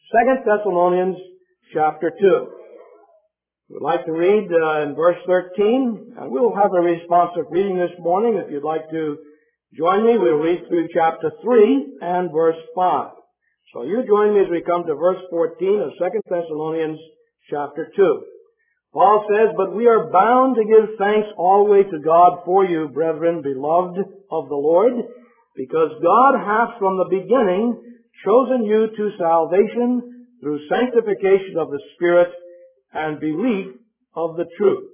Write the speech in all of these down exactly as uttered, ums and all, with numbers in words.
Second Thessalonians chapter two. We'd like to read uh, in verse thirteen, and we'll have a responsive reading this morning. If you'd like to join me, we'll read through chapter three and verse five. So you join me as we come to verse fourteen of Second Thessalonians chapter two. Paul says, "But we are bound to give thanks always to God for you, brethren, beloved of the Lord, because God hath from the beginning chosen you to salvation through sanctification of the Spirit and belief of the truth,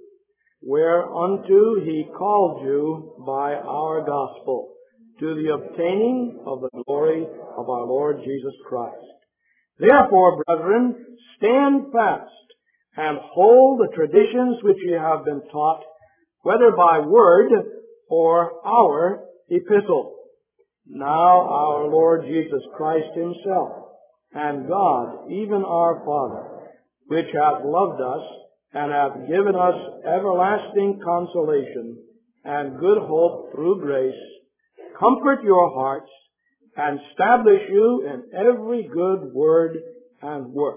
whereunto he called you by our gospel, to the obtaining of the glory of our Lord Jesus Christ. Therefore, brethren, stand fast, and hold the traditions which ye have been taught, whether by word or our epistle. Now our Lord Jesus Christ himself, and God, even our Father, which hath loved us, and hath given us everlasting consolation, and good hope through grace, comfort your hearts, and establish you in every good word and work.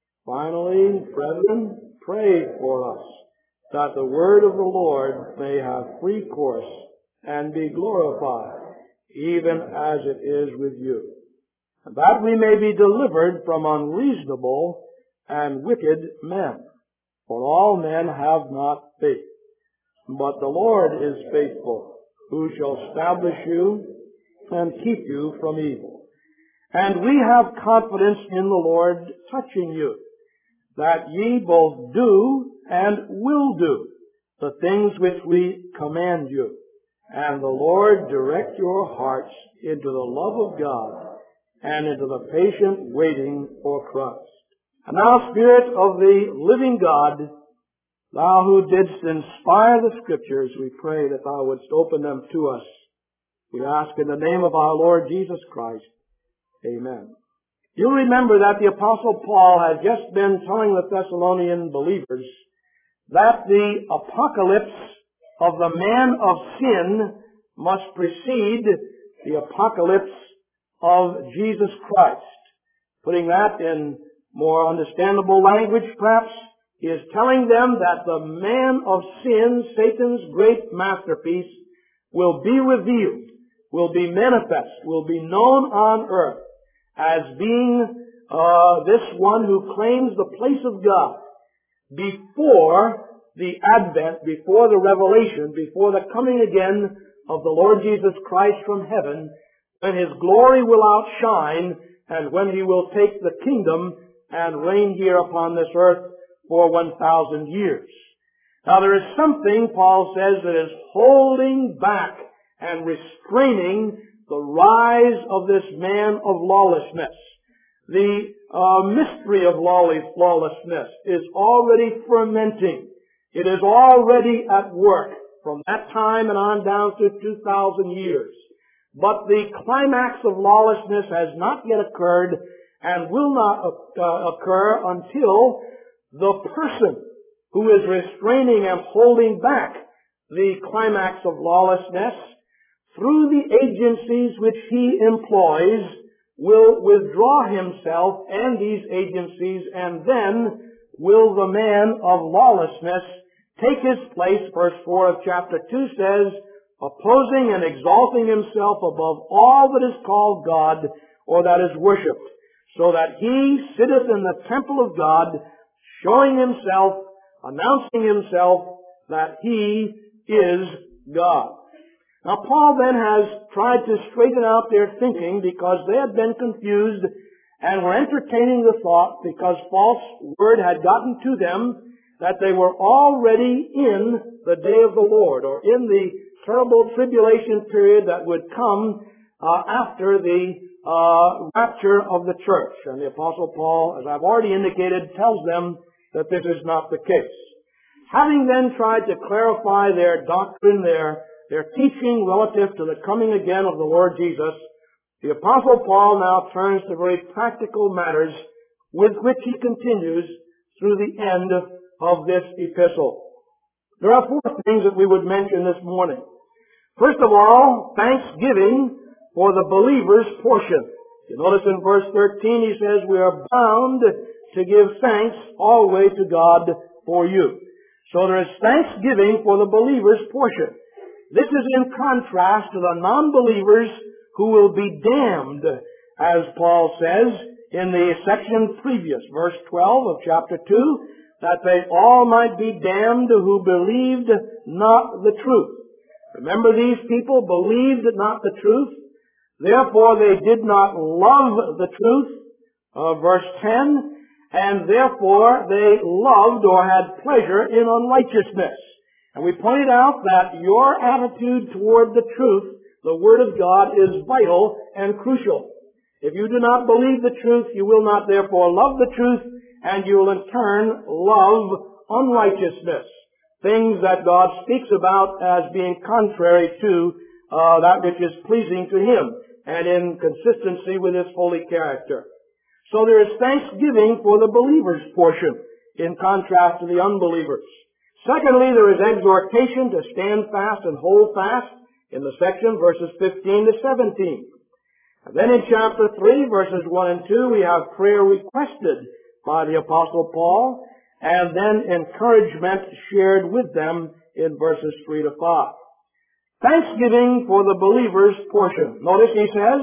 Finally, brethren, pray for us, that the word of the Lord may have free course and be glorified, even as it is with you, and that we may be delivered from unreasonable and wicked men. For all men have not faith, but the Lord is faithful, who shall establish you and keep you from evil. And we have confidence in the Lord touching you, that ye both do and will do the things which we command you. And the Lord direct your hearts into the love of God and into the patient waiting for Christ. And now, Spirit of the living God, Thou who didst inspire the Scriptures, we pray that Thou wouldst open them to us. We ask in the name of our Lord Jesus Christ. Amen. You'll remember that the Apostle Paul has just been telling the Thessalonian believers that the apocalypse of the man of sin must precede the apocalypse of Jesus Christ. Putting that in more understandable language, perhaps, he is telling them that the man of sin, Satan's great masterpiece, will be revealed, will be manifest, will be known on earth as being uh, this one who claims the place of God before the advent, before the revelation, before the coming again of the Lord Jesus Christ from heaven, when His glory will outshine and when He will take the kingdom and reign here upon this earth for one thousand years. Now there is something, Paul says, that is holding back and restraining the rise of this man of lawlessness. The uh, mystery of lawlessness is already fermenting. It is already at work from that time and on down to two thousand years. But the climax of lawlessness has not yet occurred and will not uh, occur until the person who is restraining and holding back the climax of lawlessness through the agencies which he employs will withdraw himself and these agencies, and then will the man of lawlessness take his place. Verse four of chapter two says, opposing and exalting himself above all that is called God or that is worshipped, so that he sitteth in the temple of God, showing himself, announcing himself that he is God. Now Paul then has tried to straighten out their thinking because they had been confused and were entertaining the thought, because false word had gotten to them, that they were already in the day of the Lord, or in the terrible tribulation period that would come uh, after the uh, rapture of the church. And the Apostle Paul, as I've already indicated, tells them that this is not the case. Having then tried to clarify their doctrine, their, their teaching relative to the coming again of the Lord Jesus, the Apostle Paul now turns to very practical matters with which he continues through the end of this epistle. There are four things that we would mention this morning. First of all, thanksgiving for the believer's portion You notice in verse thirteen he says, we are bound to give thanks always to God for you. So there is thanksgiving for the believer's portion. This is in contrast to the non-believers who will be damned, as Paul says in the section previous, verse twelve of chapter two, that they all might be damned who believed not the truth. Remember, these people believed not the truth, therefore they did not love the truth, uh, verse ten, and therefore they loved or had pleasure in unrighteousness. And we pointed out that your attitude toward the truth, the Word of God, is vital and crucial. If you do not believe the truth, you will not therefore love the truth, and you will in turn love unrighteousness. Things that God speaks about as being contrary to uh, that which is pleasing to Him, and in consistency with His holy character. So there is thanksgiving for the believer's portion, in contrast to the unbelievers. Secondly, there is exhortation to stand fast and hold fast, in the section verses fifteen to seventeen. And then in chapter three, verses one and two, we have prayer requested by the Apostle Paul, and then encouragement shared with them in verses three to five. Thanksgiving for the believer's portion. Notice he says,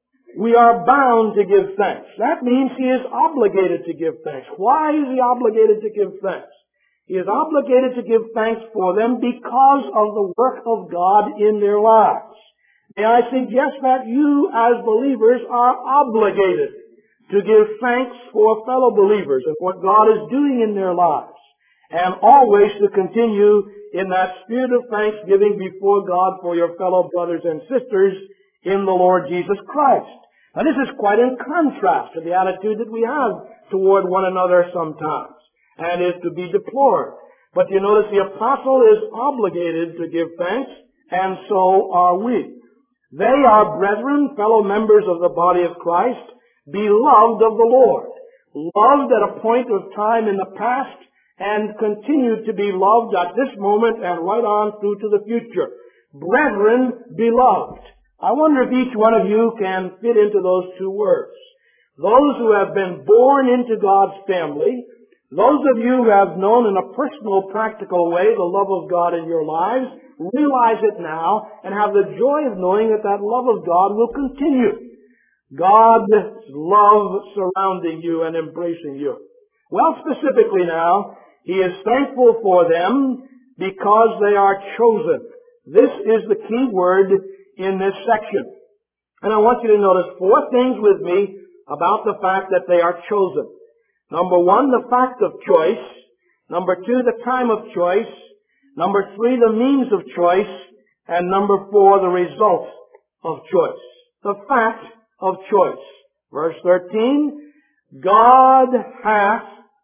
we are bound to give thanks. That means he is obligated to give thanks. Why is he obligated to give thanks? He is obligated to give thanks for them because of the work of God in their lives. May I suggest that you as believers are obligated to give thanks for fellow believers and what God is doing in their lives, and always to continue in that spirit of thanksgiving before God for your fellow brothers and sisters in the Lord Jesus Christ. Now this is quite in contrast to the attitude that we have toward one another sometimes, and is to be deplored. But you notice the apostle is obligated to give thanks, and so are we. They are brethren, fellow members of the body of Christ, beloved of the Lord, loved at a point of time in the past, and continue to be loved at this moment and right on through to the future. Brethren, beloved. I wonder if each one of you can fit into those two words. Those who have been born into God's family, those of you who have known in a personal, practical way the love of God in your lives, realize it now and have the joy of knowing that that love of God will continue. God's love surrounding you and embracing you. Well, specifically now, he is thankful for them because they are chosen. This is the key word in this section. And I want you to notice four things with me about the fact that they are chosen. Number one, the fact of choice. Number two, the time of choice. Number three, the means of choice. And number four, the result of choice. The fact of choice. Verse thirteen, God hath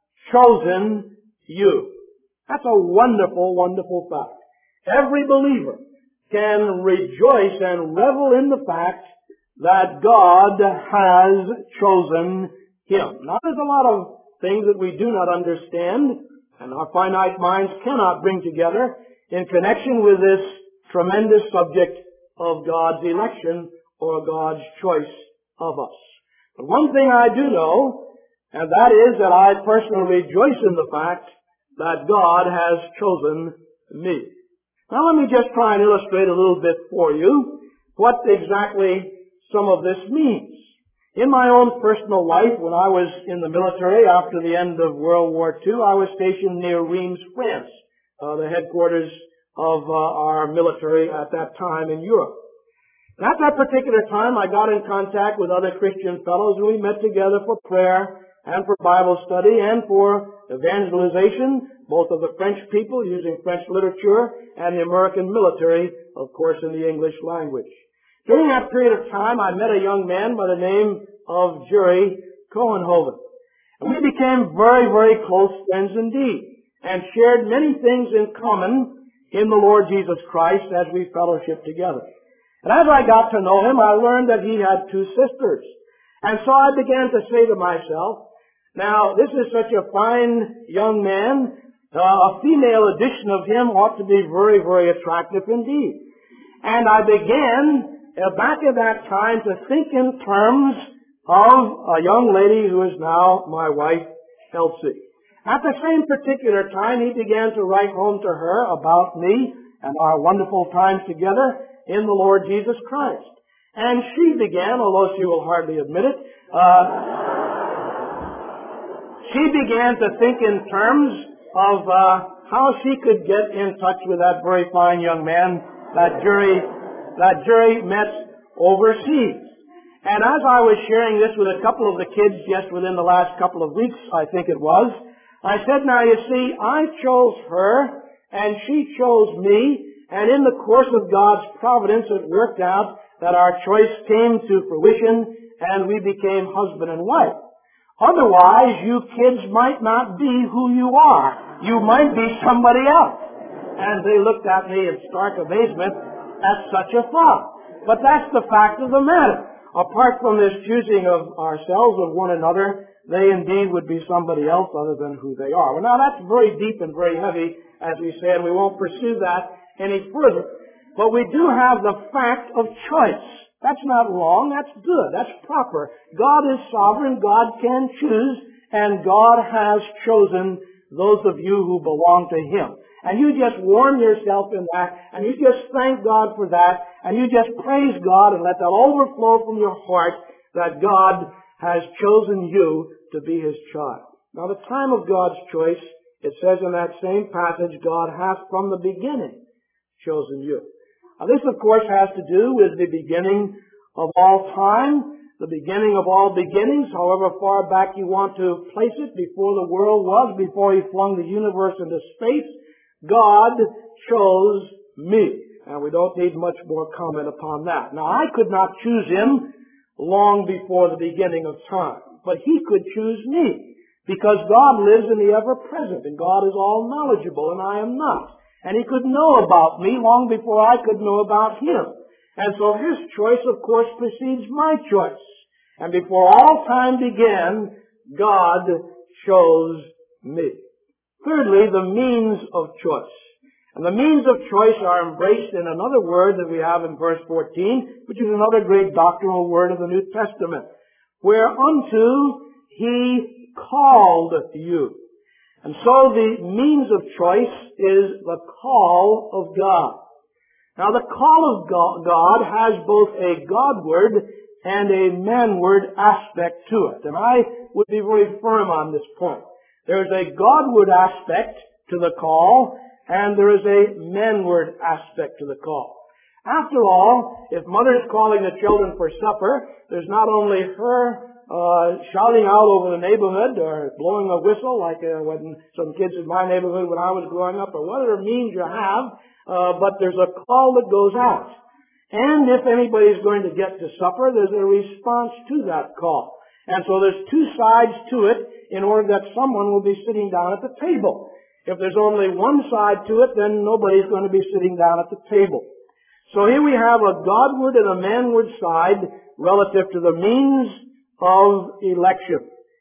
chosen you. That's a wonderful, wonderful fact. Every believer can rejoice and revel in the fact that God has chosen him. Now, there's a lot of things that we do not understand and our finite minds cannot bring together in connection with this tremendous subject of God's election or God's choice of us. But one thing I do know, and that is that I personally rejoice in the fact that God has chosen me. Now let me just try and illustrate a little bit for you what exactly some of this means. In my own personal life, when I was in the military after the end of World War Two, I was stationed near Reims, France, uh, the headquarters of uh, our military at that time in Europe. And at that particular time, I got in contact with other Christian fellows, and we met together for prayer and for Bible study and for evangelization, both of the French people using French literature and the American military, of course, in the English language. During that period of time, I met a young man by the name of Jerry Cohenhoven. And we became very, very close friends indeed, and shared many things in common in the Lord Jesus Christ as we fellowshiped together. And as I got to know him, I learned that he had two sisters. And so I began to say to myself, now, this is such a fine young man, uh, a female edition of him ought to be very, very attractive indeed. And I began, uh, back at that time, to think in terms of a young lady who is now my wife, Elsie. At the same particular time, he began to write home to her about me and our wonderful times together in the Lord Jesus Christ. And she began, although she will hardly admit it, uh, she began to think in terms of uh, how she could get in touch with that very fine young man that Jerry, that Jerry met overseas. And as I was sharing this with a couple of the kids just within the last couple of weeks, I think it was, I said, now you see, I chose her and she chose me, and in the course of God's providence it worked out that our choice came to fruition and we became husband and wife. Otherwise, you kids might not be who you are. You might be somebody else. And they looked at me in stark amazement at such a thought. But that's the fact of the matter. Apart from this choosing of ourselves, of one another, they indeed would be somebody else other than who they are. Well, now that's very deep and very heavy, as we say, and we won't pursue that any further. But we do have the fact of choice. That's not wrong, that's good, that's proper. God is sovereign, God can choose, and God has chosen those of you who belong to Him. And you just warm yourself in that, and you just thank God for that, and you just praise God and let that overflow from your heart that God has chosen you to be His child. Now the time of God's choice, it says in that same passage, God hath from the beginning chosen you. Now this of course has to do with the beginning of all time, the beginning of all beginnings, however far back you want to place it, before the world was, before He flung the universe into space, God chose me. And we don't need much more comment upon that. Now I could not choose Him long before the beginning of time, but He could choose me, because God lives in the ever-present, and God is all knowledgeable, and I am not. And He could know about me long before I could know about Him. And so His choice, of course, precedes my choice. And before all time began, God chose me. Thirdly, the means of choice. And the means of choice are embraced in another word that we have in verse fourteen, which is another great doctrinal word of the New Testament. Whereunto He called you. And so the means of choice is the call of God. Now the call of God has both a Godward and a manward aspect to it. And I would be very firm on this point. There is a Godward aspect to the call, and there is a manward aspect to the call. After all, if mother is calling the children for supper, there's not only her Uh, shouting out over the neighborhood or blowing a whistle like uh, when some kids in my neighborhood when I was growing up, or whatever means you have, uh, but there's a call that goes out. And if anybody's going to get to supper, there's a response to that call. And so there's two sides to it in order that someone will be sitting down at the table. If there's only one side to it, then nobody's going to be sitting down at the table. So here we have a Godward and a manward side relative to the means of election.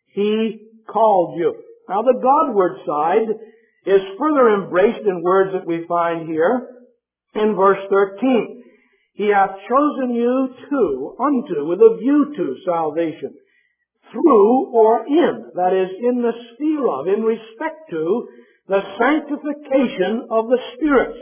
He called you. Now the Godward side is further embraced in words that we find here in verse thirteen. He hath chosen you to, unto, with a view to salvation, through or in, that is, in the sphere of, in respect to, the sanctification of the Spirit.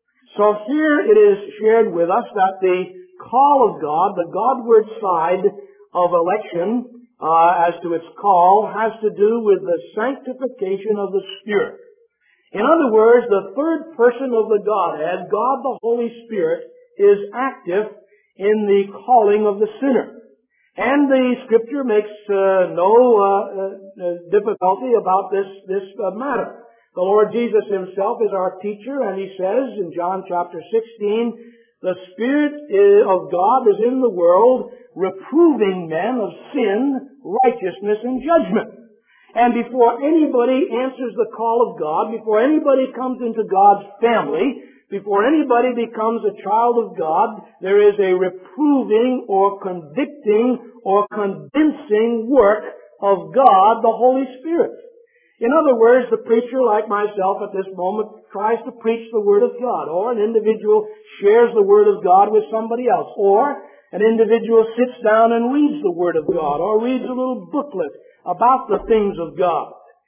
So here it is shared with us that the call of God, the Godward side of election, uh, as to its call, has to do with the sanctification of the Spirit. In other words, the third person of the Godhead, God the Holy Spirit, is active in the calling of the sinner. And the Scripture makes uh, no uh, uh, difficulty about this, this uh, matter. The Lord Jesus Himself is our teacher, and He says in John chapter sixteen, the Spirit of God is in the world, reproving men of sin, righteousness, and judgment. And before anybody answers the call of God, before anybody comes into God's family, before anybody becomes a child of God, there is a reproving or convicting or convincing work of God, the Holy Spirit. In other words, the preacher, like myself at this moment, tries to preach the Word of God, or an individual shares the Word of God with somebody else, or an individual sits down and reads the Word of God or reads a little booklet about the things of God.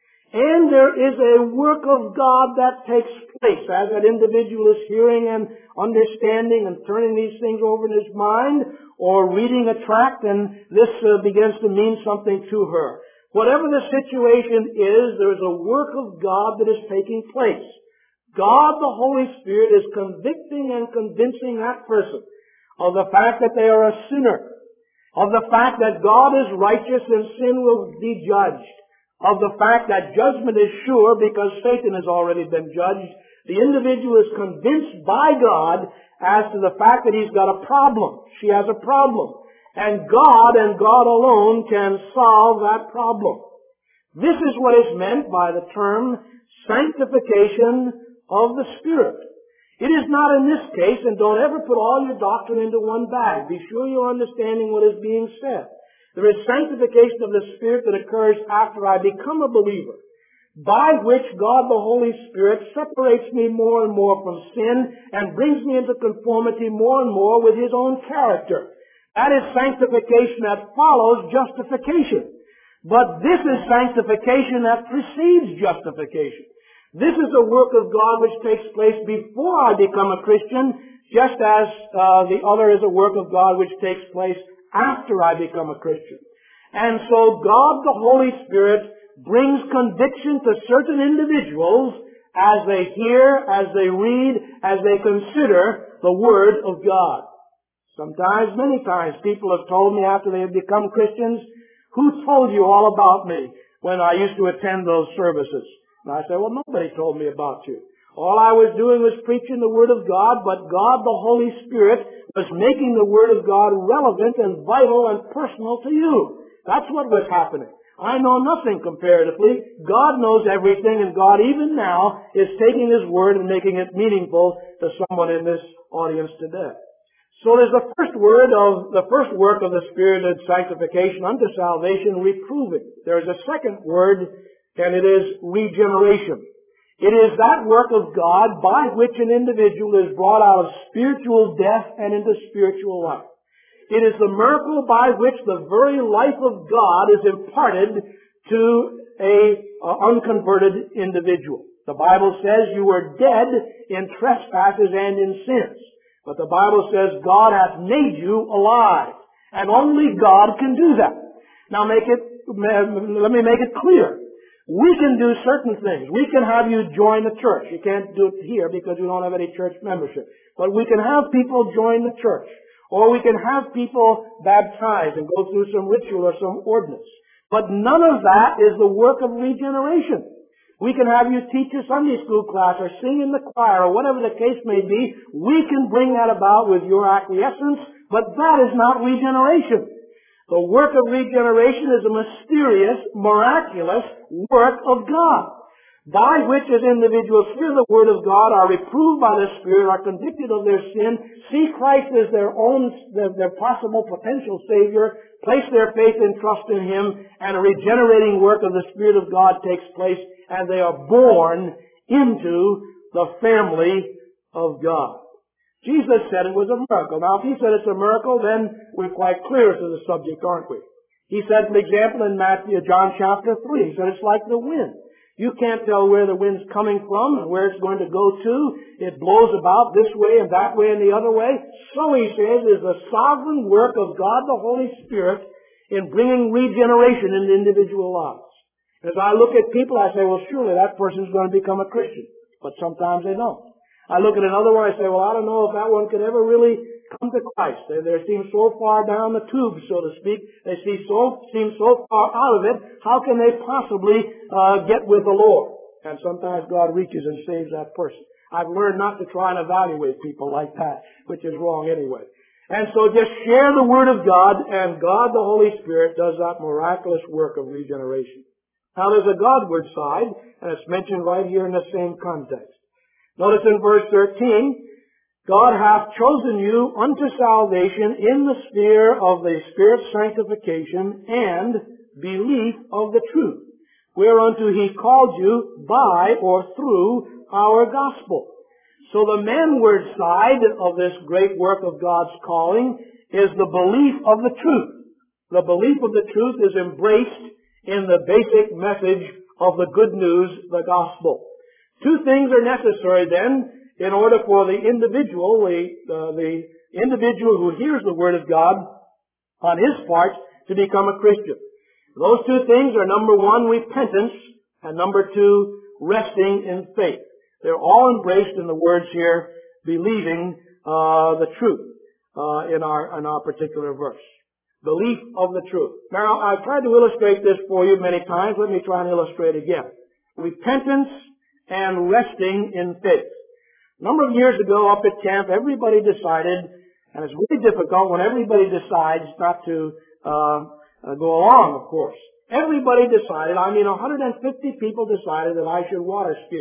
And there is a work of God that takes place as that individual is hearing and understanding and turning these things over in his mind or reading a tract, and this uh, begins to mean something to her. Whatever the situation is, there is a work of God that is taking place. God, the Holy Spirit, is convicting and convincing that person of the fact that they are a sinner, of the fact that God is righteous and sin will be judged, of the fact that judgment is sure because Satan has already been judged. The individual is convinced by God as to the fact that he's got a problem. She has a problem. And God and God alone can solve that problem. This is what is meant by the term sanctification of the Spirit. It is not in this case, and don't ever put all your doctrine into one bag. Be sure you're understanding what is being said. There is sanctification of the Spirit that occurs after I become a believer, by which God the Holy Spirit separates me more and more from sin and brings me into conformity more and more with His own character. That is sanctification that follows justification. But this is sanctification that precedes justification. This is a work of God which takes place before I become a Christian, just as uh, the other is a work of God which takes place after I become a Christian. And so God the Holy Spirit brings conviction to certain individuals as they hear, as they read, as they consider the Word of God. Sometimes, many times, people have told me after they have become Christians, "Who told you all about me when I used to attend those services?" And I say, "Well, nobody told me about you. All I was doing was preaching the Word of God, but God the Holy Spirit was making the Word of God relevant and vital and personal to you." That's what was happening. I know nothing comparatively. God knows everything, and God even now is taking His Word and making it meaningful to someone in this audience today. So there's the first word of, the first work of the Spirit in sanctification unto salvation, reproving. There's a second word, and it is regeneration. It is that work of God by which an individual is brought out of spiritual death and into spiritual life. It is the miracle by which the very life of God is imparted to a uh, unconverted individual. The Bible says you were dead in trespasses and in sins. But the Bible says God hath made you alive. And only God can do that. Now make it, let me make it clear. We can do certain things. We can have you join the church. You can't do it here because we don't have any church membership. But we can have people join the church. Or we can have people baptized and go through some ritual or some ordinance. But none of that is the work of regeneration. We can have you teach a Sunday school class or sing in the choir or whatever the case may be. We can bring that about with your acquiescence, but that is not regeneration. The work of regeneration is a mysterious, miraculous work of God, by which as individuals hear the Word of God, are reproved by the Spirit, are convicted of their sin, see Christ as their own, their, their possible potential Savior, place their faith and trust in Him, and a regenerating work of the Spirit of God takes place, and they are born into the family of God. Jesus said it was a miracle. Now, if He said it's a miracle, then we're quite clear to the subject, aren't we? He said, for example, in Matthew, John chapter three, He said it's like the wind. You can't tell where the wind's coming from and where it's going to go to. It blows about this way and that way and the other way. So He says is the sovereign work of God the Holy Spirit in bringing regeneration into individual lives. As I look at people, I say, well, surely that person's going to become a Christian. But sometimes they don't. I look at another one, I say, well, I don't know if that one could ever really come to Christ. They, they seem so far down the tube, so to speak. They see so, seem so far out of it. How can they possibly uh, get with the Lord? And sometimes God reaches and saves that person. I've learned not to try and evaluate people like that, which is wrong anyway. And so just share the Word of God, and God the Holy Spirit does that miraculous work of regeneration. Now there's a Godward side, and it's mentioned right here in the same context. Notice in verse thirteen, God hath chosen you unto salvation in the sphere of the Spirit's sanctification and belief of the truth, whereunto He called you by or through our gospel. So the manward side of this great work of God's calling is the belief of the truth. The belief of the truth is embraced in the basic message of the good news, the gospel. Two things are necessary then in order for the individual, the, uh, the individual who hears the Word of God on his part to become a Christian. Those two things are, number one, repentance, and number two, resting in faith. They're all embraced in the words here, believing uh, the truth uh, in our in our particular verse. Belief of the truth. Now, I've tried to illustrate this for you many times. Let me try and illustrate again. Repentance and resting in faith. A number of years ago up at camp, everybody decided, and it's really difficult when everybody decides not to uh, uh, go along, of course. Everybody decided, I mean one hundred fifty people decided that I should water ski.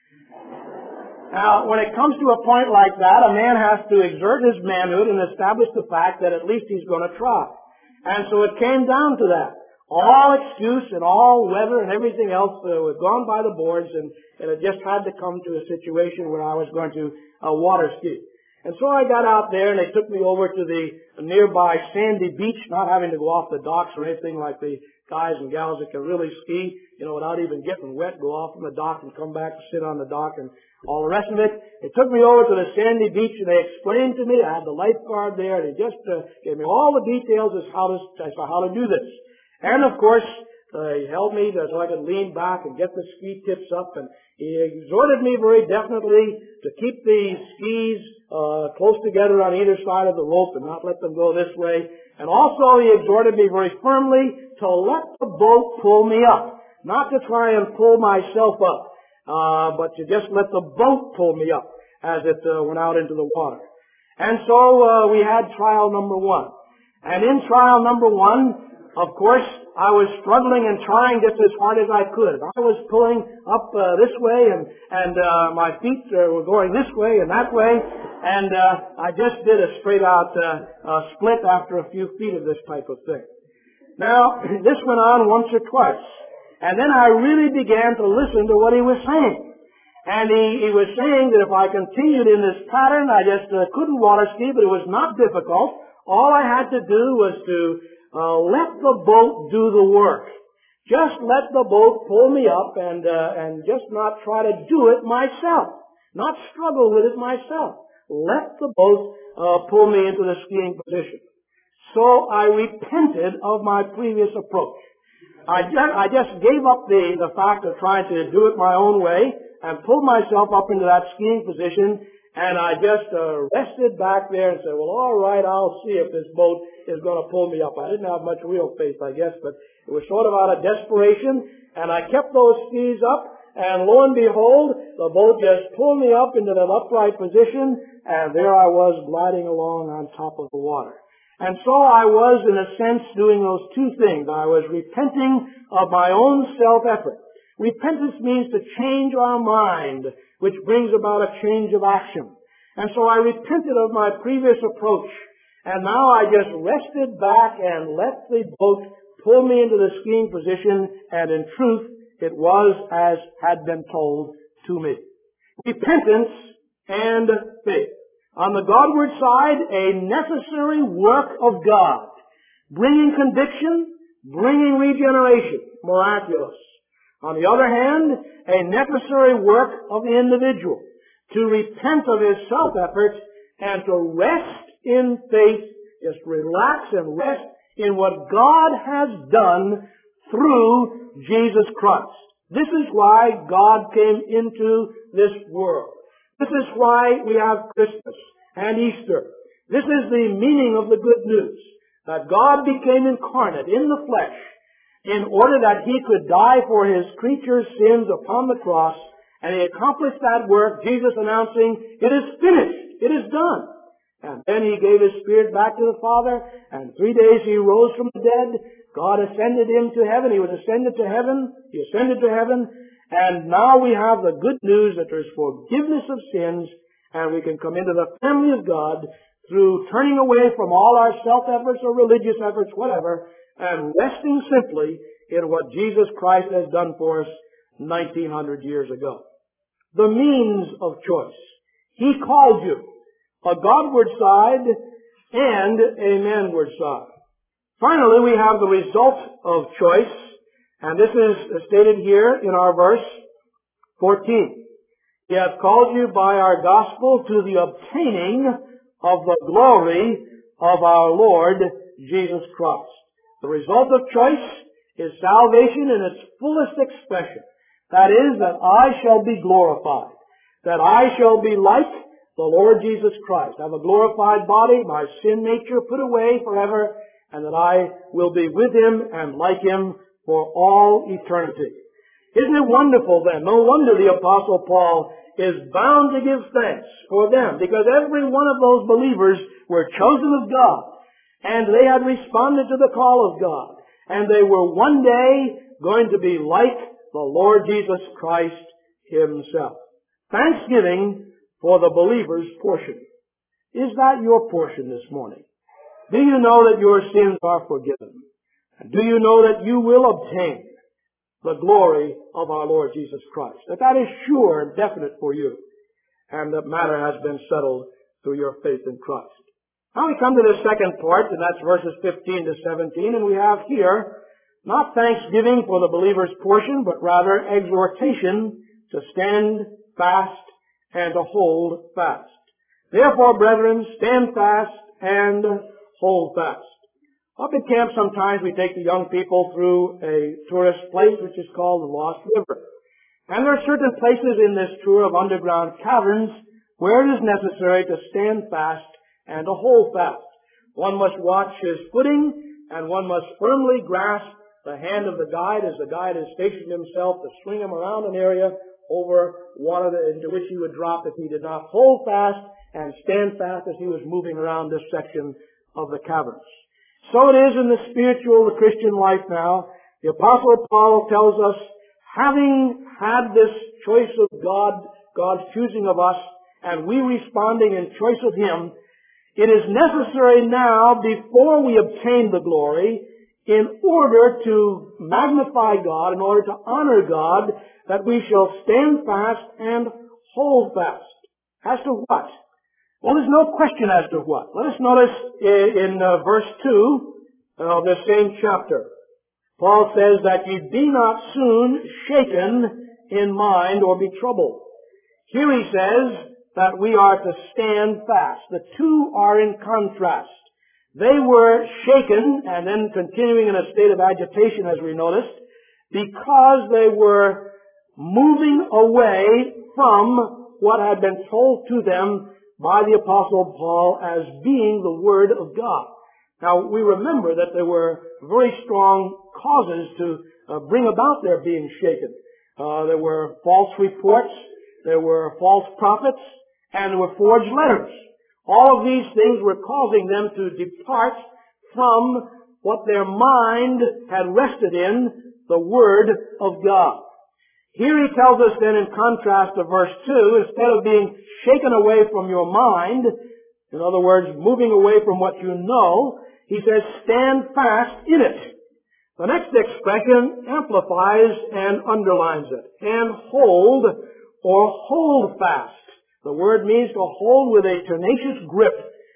Now, when it comes to a point like that, a man has to exert his manhood and establish the fact that at least he's going to try. And so it came down to that. All excuse and all weather and everything else uh, was gone by the boards, and, and it just had to come to a situation where I was going to uh, water ski. And so I got out there, and they took me over to the nearby sandy beach, not having to go off the docks or anything like the guys and gals that can really ski, you know, without even getting wet, go off from the dock and come back and sit on the dock and all the rest of it. They took me over to the sandy beach, and they explained to me, I had the lifeguard there, and he just uh, gave me all the details as how to, as to how to do this. And of course, uh, he held me so I could lean back and get the ski tips up, and he exhorted me very definitely to keep the skis uh, close together on either side of the rope and not let them go this way. And also he exhorted me very firmly to let the boat pull me up, not to try and pull myself up, uh, but to just let the boat pull me up as it uh, went out into the water. And so uh, we had trial number one. And in trial number one, of course, I was struggling and trying just as hard as I could. I was pulling up uh, this way, and and uh, my feet uh, were going this way and that way, and uh, I just did a straight-out uh, uh, split after a few feet of this type of thing. Now, this went on once or twice, and then I really began to listen to what he was saying. And he, he was saying that if I continued in this pattern, I just uh, couldn't water ski, but it was not difficult. All I had to do was to Uh, let the boat do the work. Just let the boat pull me up and uh, and just not try to do it myself. Not struggle with it myself. Let the boat uh, pull me into the skiing position. So I repented of my previous approach. I just, I just gave up the, the fact of trying to do it my own way and pulled myself up into that skiing position, and I just uh, rested back there and said, well, all right, I'll see if this boat is going to pull me up. I didn't have much real faith, I guess, but it was sort of out of desperation, and I kept those skis up, and lo and behold, the boat just pulled me up into that upright position, and there I was gliding along on top of the water. And so I was, in a sense, doing those two things. I was repenting of my own self-effort. Repentance means to change our mind, which brings about a change of action. And so I repented of my previous approach, and now I just rested back and let the boat pull me into the skiing position, and in truth, it was as had been told to me. Repentance and faith. On the Godward side, a necessary work of God, bringing conviction, bringing regeneration, miraculous. On the other hand, a necessary work of the individual, to repent of his self-effort and to rest in faith, just relax and rest in what God has done through Jesus Christ. This is why God came into this world. This is why we have Christmas and Easter. This is the meaning of the good news, that God became incarnate in the flesh in order that he could die for his creatures' sins upon the cross, and he accomplished that work, Jesus announcing, it is finished, it is done. And then he gave his Spirit back to the Father, and three days he rose from the dead. God ascended him to heaven. He was ascended to heaven. He ascended to heaven. And now we have the good news that there's forgiveness of sins, and we can come into the family of God through turning away from all our self-efforts or religious efforts, whatever, and resting simply in what Jesus Christ has done for us nineteen hundred years ago. The means of choice. He called you. A Godward side, and a manward side. Finally, we have the result of choice, and this is stated here in our verse fourteen. He hath called you by our gospel to the obtaining of the glory of our Lord Jesus Christ. The result of choice is salvation in its fullest expression. That is, that I shall be glorified, that I shall be like the Lord Jesus Christ, have a glorified body, my sin nature put away forever, and that I will be with Him and like Him for all eternity. Isn't it wonderful then? No wonder the Apostle Paul is bound to give thanks for them, because every one of those believers were chosen of God, and they had responded to the call of God, and they were one day going to be like the Lord Jesus Christ Himself. Thanksgiving for the believer's portion. Is that your portion this morning? Do you know that your sins are forgiven? And do you know that you will obtain the glory of our Lord Jesus Christ? That that is sure and definite for you, and that matter has been settled through your faith in Christ. Now we come to the second part, and that's verses fifteen to seventeen, and we have here not thanksgiving for the believer's portion, but rather exhortation to stand fast and to hold fast. Therefore, brethren, stand fast and hold fast. Up at camp sometimes we take the young people through a tourist place which is called the Lost River. And there are certain places in this tour of underground caverns where it is necessary to stand fast and to hold fast. One must watch his footing, and one must firmly grasp the hand of the guide as the guide has stationed himself to swing him around an area over water into which he would drop if he did not hold fast and stand fast as he was moving around this section of the caverns. So it is in the spiritual, the Christian life now. The Apostle Paul tells us, having had this choice of God, God's choosing of us, and we responding in choice of Him, it is necessary now, before we obtain the glory, in order to magnify God, in order to honor God, that we shall stand fast and hold fast. As to what? Well, there's no question as to what. Let us notice in uh, verse two of this same chapter. Paul says that ye be not soon shaken in mind or be troubled. Here he says that we are to stand fast. The two are in contrast. They were shaken, and then continuing in a state of agitation, as we noticed, because they were moving away from what had been told to them by the Apostle Paul as being the Word of God. Now, we remember that there were very strong causes to uh, bring about their being shaken. Uh, there were false reports, there were false prophets, and there were forged letters. All of these things were causing them to depart from what their mind had rested in, the Word of God. Here he tells us then, in contrast to verse two, instead of being shaken away from your mind, in other words, moving away from what you know, he says, stand fast in it. The next expression amplifies and underlines it. And hold, or hold fast. The word means to hold with a tenacious grip.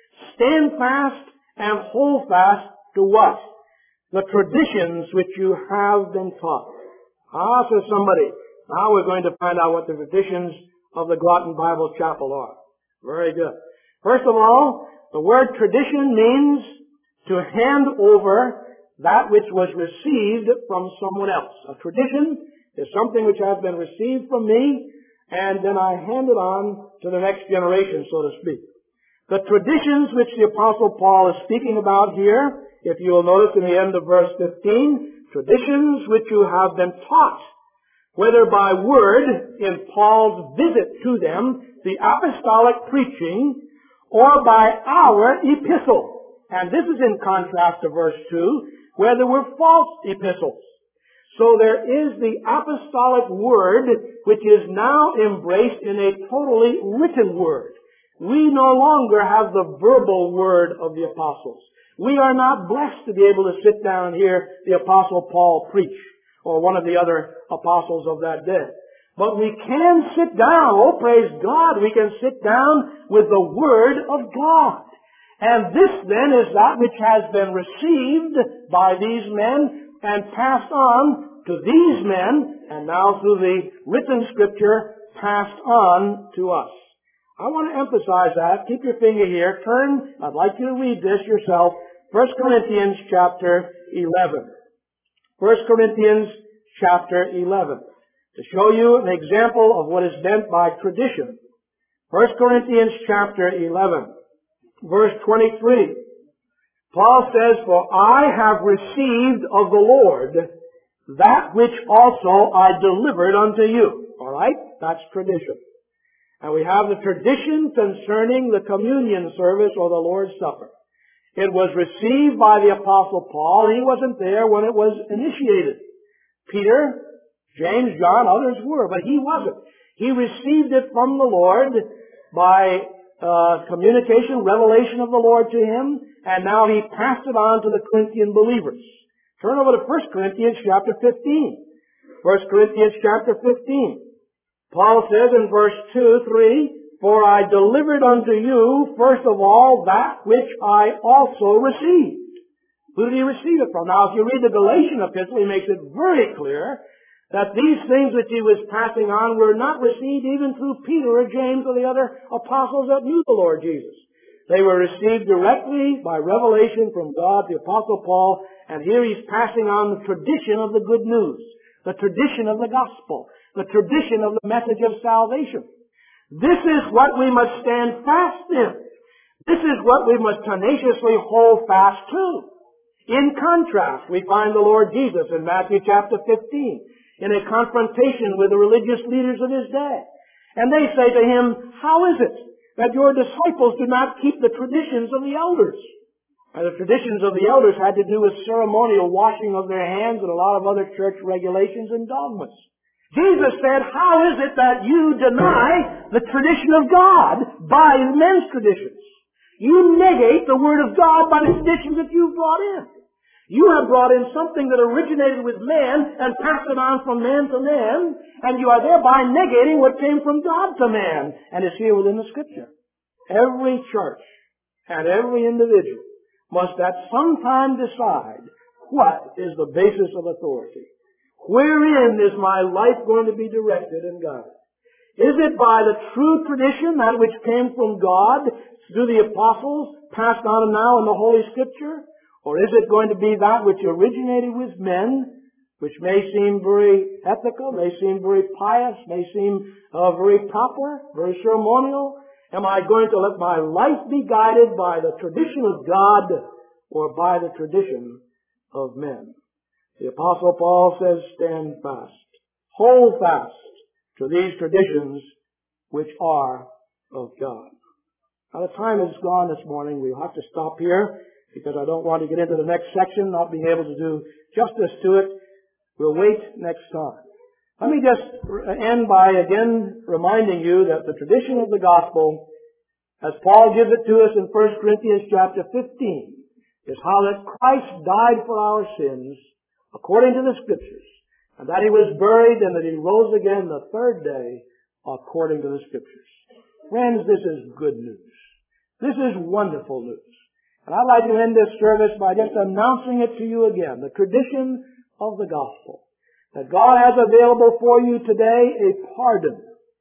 Stand fast and hold fast to what? The traditions which you have been taught. Ah, says somebody, now we're going to find out what the traditions of the Groton Bible Chapel are. Very good. First of all, the word tradition means to hand over that which was received from someone else. A tradition is something which has been received from me, and then I hand it on to the next generation, so to speak. The traditions which the Apostle Paul is speaking about here, if you will notice in the end of verse fifteen, traditions which you have been taught, whether by word in Paul's visit to them, the apostolic preaching, or by our epistle. And this is in contrast to verse two, where there were false epistles. So there is the apostolic word, which is now embraced in a totally written word. We no longer have the verbal word of the apostles. We are not blessed to be able to sit down and hear the Apostle Paul preach, or one of the other apostles of that day. But we can sit down, oh praise God, we can sit down with the Word of God. And this then is that which has been received by these men and passed on to these men, and now through the written Scripture, passed on to us. I want to emphasize that. Keep your finger here. Turn, I'd like you to read this yourself. First Corinthians chapter eleven. First Corinthians chapter eleven. To show you an example of what is meant by tradition. First Corinthians chapter eleven, verse twenty-three. Paul says, "For I have received of the Lord that which also I delivered unto you." All right? That's tradition. And we have the tradition concerning the communion service or the Lord's Supper. It was received by the Apostle Paul. He wasn't there when it was initiated. Peter, James, John, others were, but he wasn't. He received it from the Lord by uh, communication, revelation of the Lord to him, and now he passed it on to the Corinthian believers. Turn over to First Corinthians chapter fifteen. First Corinthians chapter fifteen. Paul says in verse two, three, "For I delivered unto you, first of all, that which I also received." Who did he receive it from? Now, if you read the Galatian epistle, he makes it very clear that these things that he was passing on were not received even through Peter or James or the other apostles that knew the Lord Jesus. They were received directly by revelation from God, the Apostle Paul, and here he's passing on the tradition of the good news, the tradition of the gospel, the tradition of the message of salvation. This is what we must stand fast in. This is what we must tenaciously hold fast to. In contrast, we find the Lord Jesus in Matthew chapter fifteen in a confrontation with the religious leaders of his day. And they say to him, "How is it that your disciples do not keep the traditions of the elders?" And the traditions of the elders had to do with ceremonial washing of their hands and a lot of other church regulations and dogmas. Jesus said, "How is it that you deny the tradition of God by men's traditions? You negate the Word of God by the traditions that you've brought in. You have brought in something that originated with man and passed it on from man to man, and you are thereby negating what came from God to man and is here within the Scripture." Every church and every individual must at some time decide what is the basis of authority. Wherein is my life going to be directed and guided? Is it by the true tradition, that which came from God through the apostles, passed on now in the Holy Scripture? Or is it going to be that which originated with men, which may seem very ethical, may seem very pious, may seem uh, very proper, very ceremonial? Am I going to let my life be guided by the tradition of God or by the tradition of men? The Apostle Paul says, "Stand fast. Hold fast to these traditions which are of God." Now the time is gone this morning. We'll have to stop here because I don't want to get into the next section, not being able to do justice to it. We'll wait next time. Let me just end by again reminding you that the tradition of the gospel, as Paul gives it to us in First Corinthians chapter fifteen, is how that Christ died for our sins according to the Scriptures, and that He was buried and that He rose again the third day according to the Scriptures. Friends, this is good news. This is wonderful news. And I'd like to end this service by just announcing it to you again, the tradition of the gospel. That God has available for you today a pardon,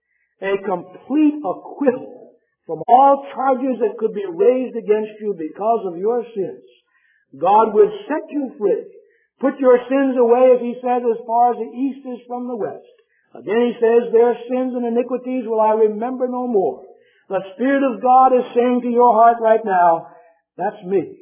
a complete acquittal from all charges that could be raised against you because of your sins. God would set you free. Put your sins away, as He says, as far as the east is from the west. Again He says, "Their sins and iniquities will I remember no more." The Spirit of God is saying to your heart right now, that's me.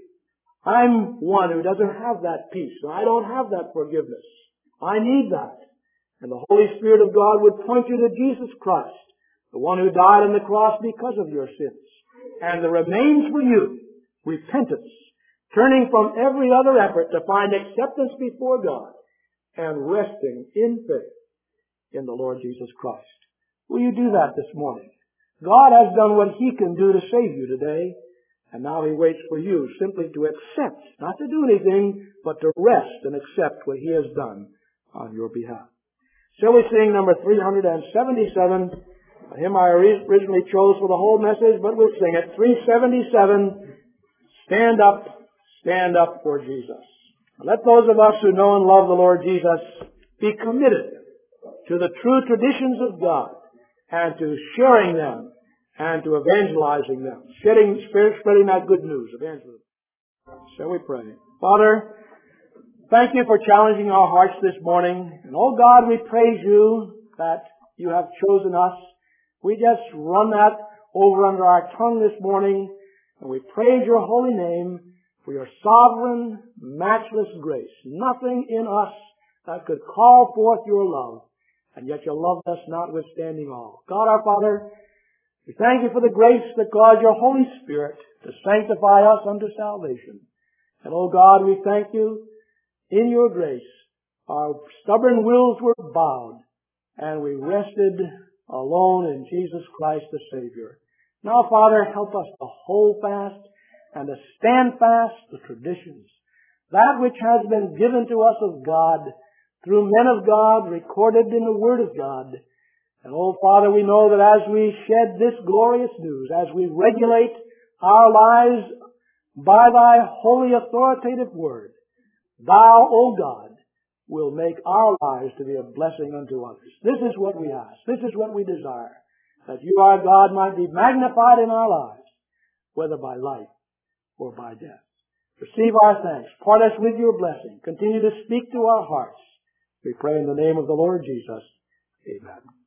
I'm one who doesn't have that peace. I don't have that forgiveness. I need that. And the Holy Spirit of God would point you to Jesus Christ, the one who died on the cross because of your sins. And there remains for you repentance, turning from every other effort to find acceptance before God and resting in faith in the Lord Jesus Christ. Will you do that this morning? God has done what He can do to save you today, and now He waits for you simply to accept, not to do anything, but to rest and accept what He has done on your behalf. Shall we sing number three hundred seventy-seven, a hymn I originally chose for the whole message, but we'll sing it, three seventy-seven, stand up, stand up for Jesus. Let those of us who know and love the Lord Jesus be committed to the true traditions of God and to sharing them and to evangelizing them, spreading, spreading that good news, evangelism. Shall we pray? Father, thank you for challenging our hearts this morning. And oh God, we praise you that you have chosen us. We just run that over under our tongue this morning, and we praise your holy name for your sovereign, matchless grace. Nothing in us that could call forth your love, and yet you loved us notwithstanding all. God our Father, we thank you for the grace that caused your Holy Spirit to sanctify us unto salvation. And oh God, we thank you in your grace. Our stubborn wills were bowed, and we rested alone in Jesus Christ the Savior. Now, Father, help us to hold fast and to stand fast the traditions, that which has been given to us of God through men of God, recorded in the Word of God. And oh, Father, we know that as we shed this glorious news, as we regulate our lives by thy holy authoritative Word, thou, O God, will make our lives to be a blessing unto others. This is what we ask. This is what we desire, that you, our God, might be magnified in our lives, whether by life or by death. Receive our thanks. Part us with your blessing. Continue to speak to our hearts. We pray in the name of the Lord Jesus. Amen.